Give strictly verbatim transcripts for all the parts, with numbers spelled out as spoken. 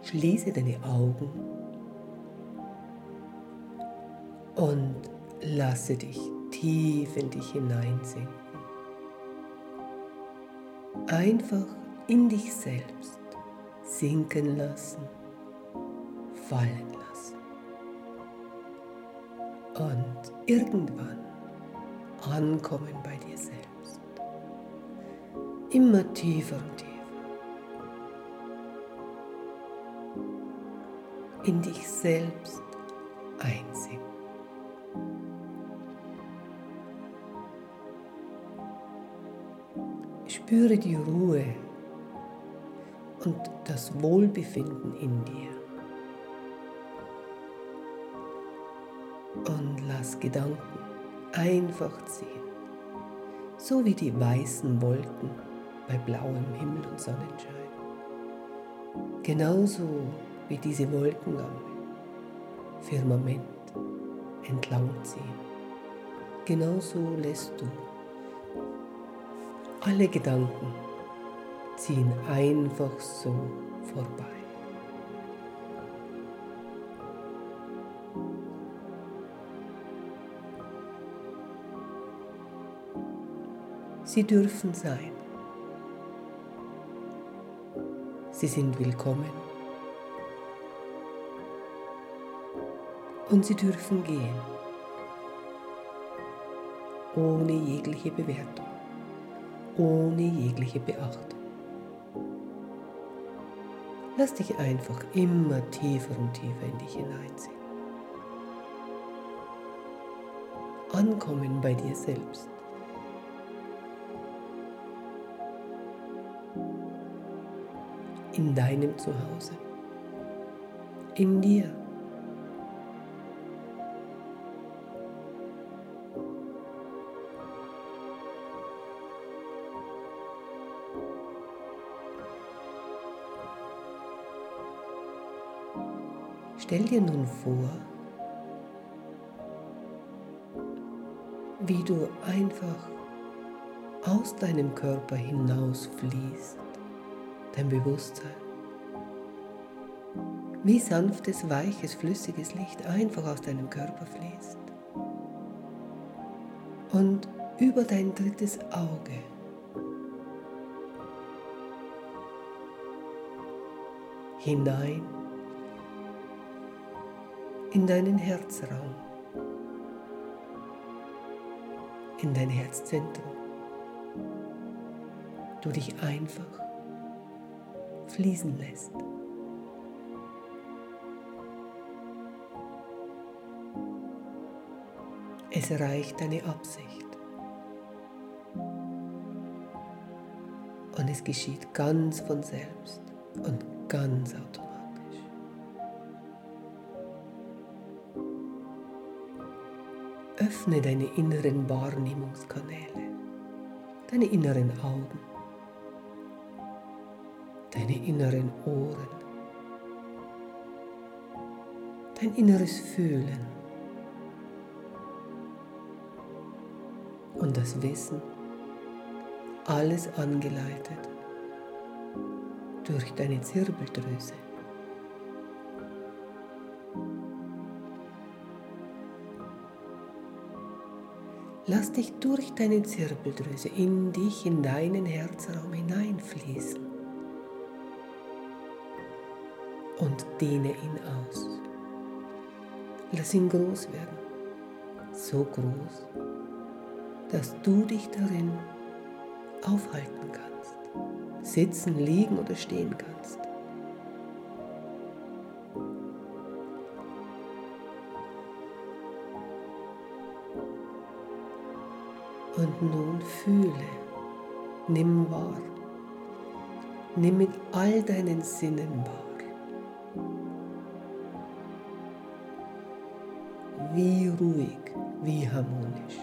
Schließe deine Augen und lasse dich tief in dich hineinsinken. Einfach in dich selbst sinken lassen, fallen lassen. Und irgendwann ankommen bei dir selbst. Immer tiefer und tiefer. In dich selbst einsinken. Spüre die Ruhe und das Wohlbefinden in dir. Und lass Gedanken einfach ziehen, so wie die weißen Wolken bei blauem Himmel und Sonnenschein. Genauso wie diese Wolken am Firmament entlang ziehen. Genauso lässt du alle Gedanken ziehen einfach so vorbei. Sie dürfen sein. Sie sind willkommen. Und sie dürfen gehen, ohne jegliche Bewertung, ohne jegliche Beachtung. Lass dich einfach immer tiefer und tiefer in dich hineinziehen. Ankommen bei dir selbst. In deinem Zuhause. In dir. Stell dir nun vor, wie du einfach aus deinem Körper hinaus fließt, dein Bewusstsein. Wie sanftes, weiches, flüssiges Licht einfach aus deinem Körper fließt. Und über dein drittes Auge hinein in deinen Herzraum, in dein Herzzentrum. Du dich einfach fließen lässt. Es reicht deine Absicht. Und es geschieht ganz von selbst und ganz automatisch. Öffne deine inneren Wahrnehmungskanäle, deine inneren Augen, deine inneren Ohren, dein inneres Fühlen und das Wissen, alles angeleitet durch deine Zirbeldrüse. Lass dich durch deine Zirbeldrüse in dich, in deinen Herzraum hineinfließen und dehne ihn aus. Lass ihn groß werden, so groß, dass du dich darin aufhalten kannst, sitzen, liegen oder stehen kannst. Und nun fühle, nimm wahr, nimm mit all deinen Sinnen wahr, wie ruhig, wie harmonisch,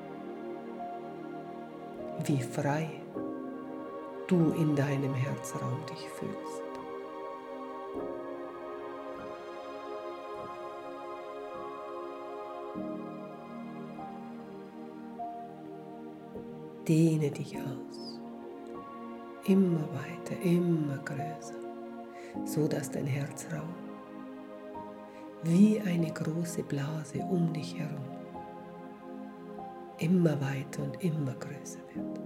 wie frei du in deinem Herzraum dich fühlst. Dehne dich aus, immer weiter, immer größer. so dass dein Herzraum wie eine große Blase um dich herum immer weiter und immer größer wird.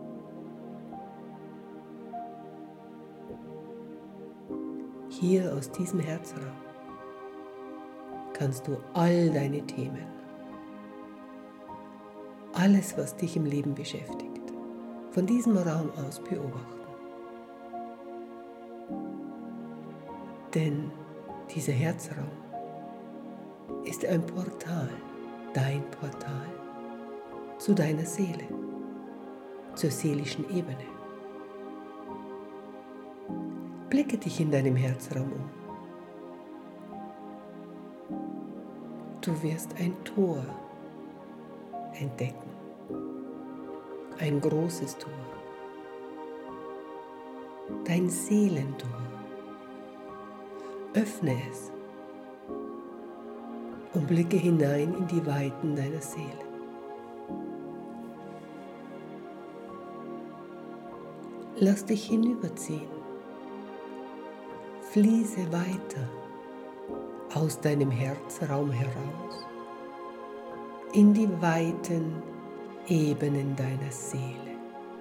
Hier aus diesem Herzraum kannst du all deine Themen, alles, was dich im Leben beschäftigt, von diesem Raum aus beobachten. Denn dieser Herzraum ist ein Portal, dein Portal zu deiner Seele, zur seelischen Ebene. Blicke dich in deinem Herzraum um. Du wirst ein Tor entdecken, ein großes Tor, dein Seelentor. Öffne es und blicke hinein in die Weiten deiner Seele. Lass dich hinüberziehen. Fließe weiter aus deinem Herzraum heraus in die weiten Ebenen deiner Seele.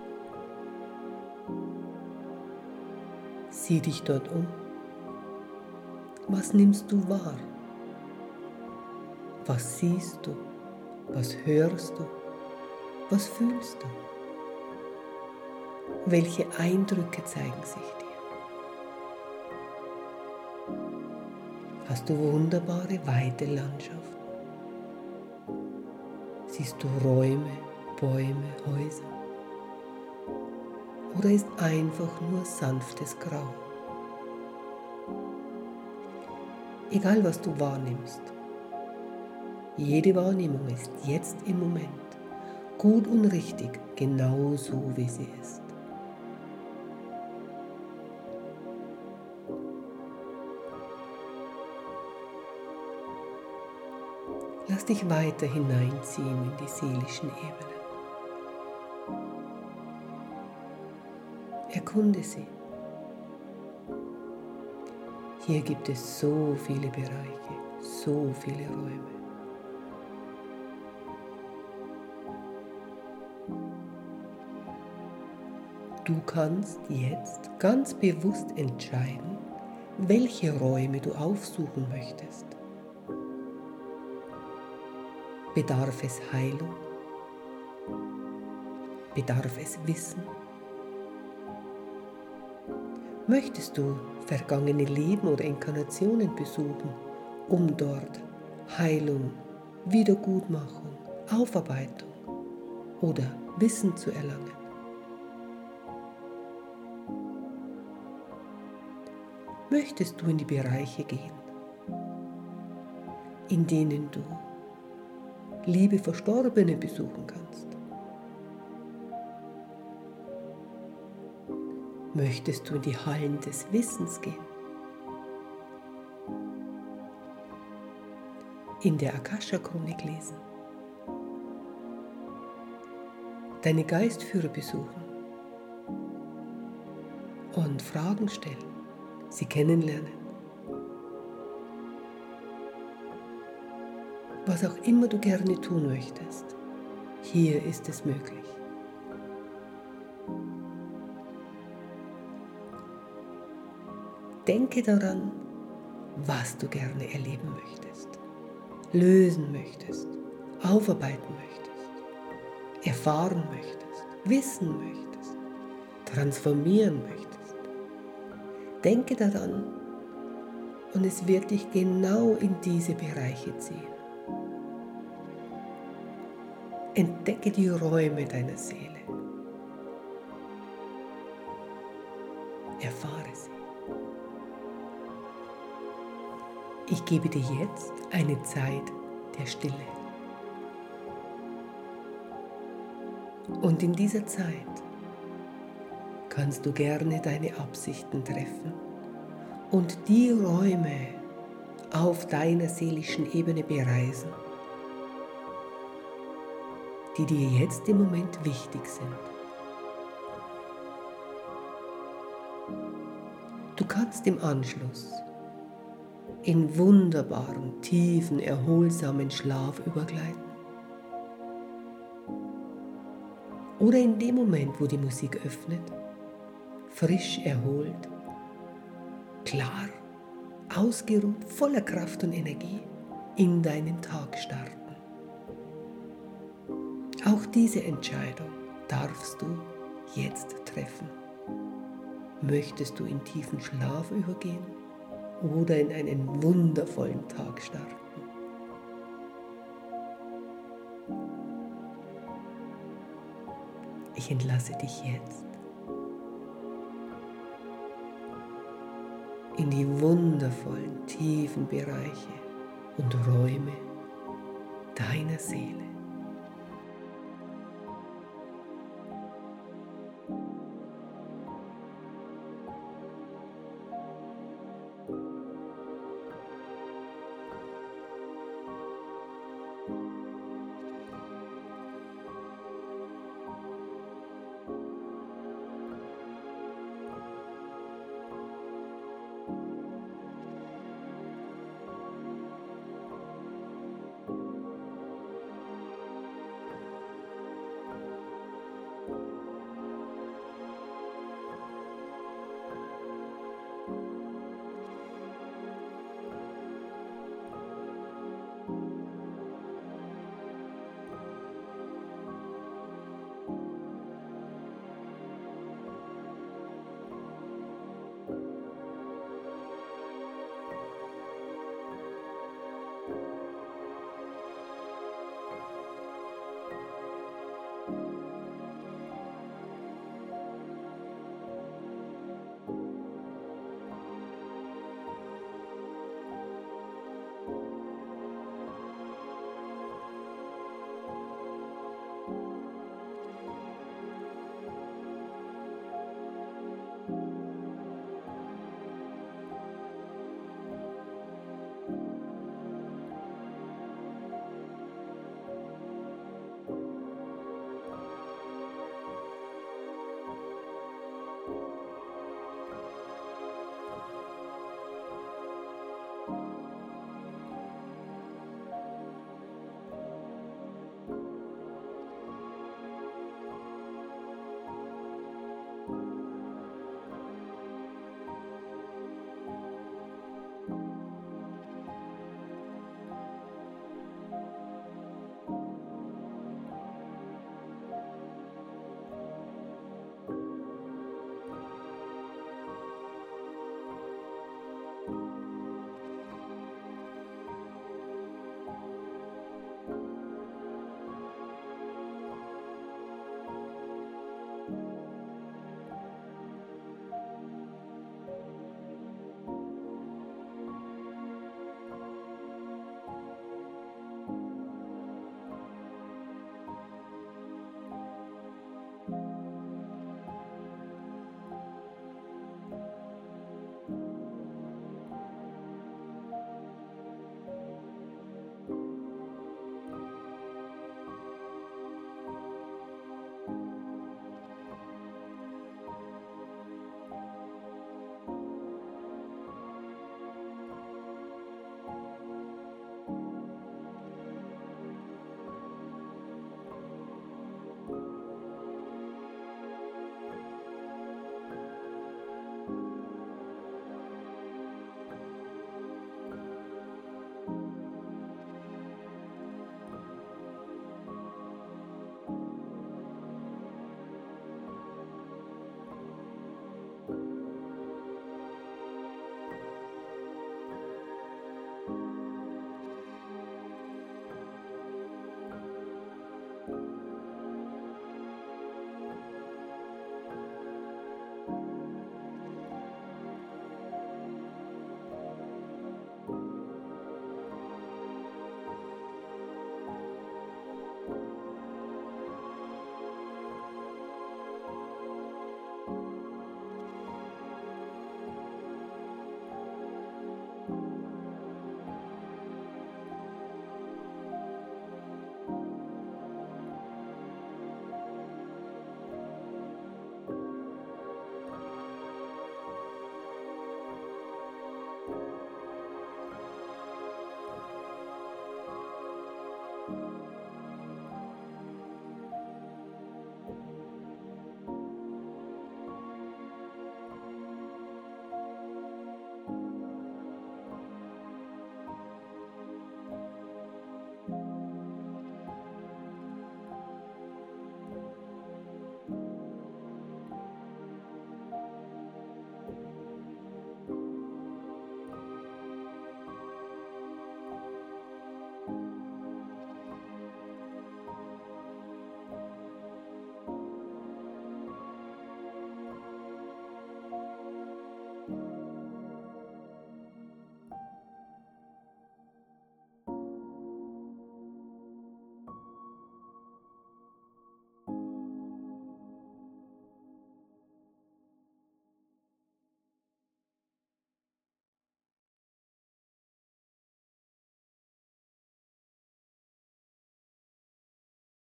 Sieh dich dort um. Was nimmst du wahr? Was siehst du? Was hörst du? Was fühlst du? Welche Eindrücke zeigen sich dir? Hast du wunderbare, weite Landschaften? Siehst du Räume, Bäume, Häuser? Oder ist einfach nur sanftes Grau? Egal, was du wahrnimmst, jede Wahrnehmung ist jetzt im Moment gut und richtig, genau so wie sie ist. Lass dich weiter hineinziehen in die seelischen Ebenen. Erkunde sie. Hier gibt es so viele Bereiche, so viele Räume. Du kannst jetzt ganz bewusst entscheiden, welche Räume du aufsuchen möchtest. Bedarf es Heilung? Bedarf es Wissen? Möchtest du vergangene Leben oder Inkarnationen besuchen, um dort Heilung, Wiedergutmachung, Aufarbeitung oder Wissen zu erlangen? Möchtest du in die Bereiche gehen, in denen du liebe Verstorbene besuchen kannst? Möchtest du in die Hallen des Wissens gehen? In der Akasha-Chronik lesen? Deine Geistführer besuchen? Und Fragen stellen, sie kennenlernen? Was auch immer du gerne tun möchtest, hier ist es möglich. Denke daran, was du gerne erleben möchtest, lösen möchtest, aufarbeiten möchtest, erfahren möchtest, wissen möchtest, transformieren möchtest. Denke daran und es wird dich genau in diese Bereiche ziehen. Entdecke die Räume deiner Seele. Erfahre sie. Ich gebe dir jetzt eine Zeit der Stille. Und in dieser Zeit kannst du gerne deine Absichten treffen und die Räume auf deiner seelischen Ebene bereisen, die dir jetzt im Moment wichtig sind. Du kannst im Anschluss in wunderbaren, tiefen, erholsamen Schlaf übergleiten. Oder in dem Moment, wo die Musik öffnet, frisch erholt, klar, ausgeruht, voller Kraft und Energie in deinen Tag starten. Auch diese Entscheidung darfst du jetzt treffen. Möchtest du in tiefen Schlaf übergehen oder in einen wundervollen Tag starten? Ich entlasse dich jetzt in die wundervollen, tiefen Bereiche und Räume deiner Seele.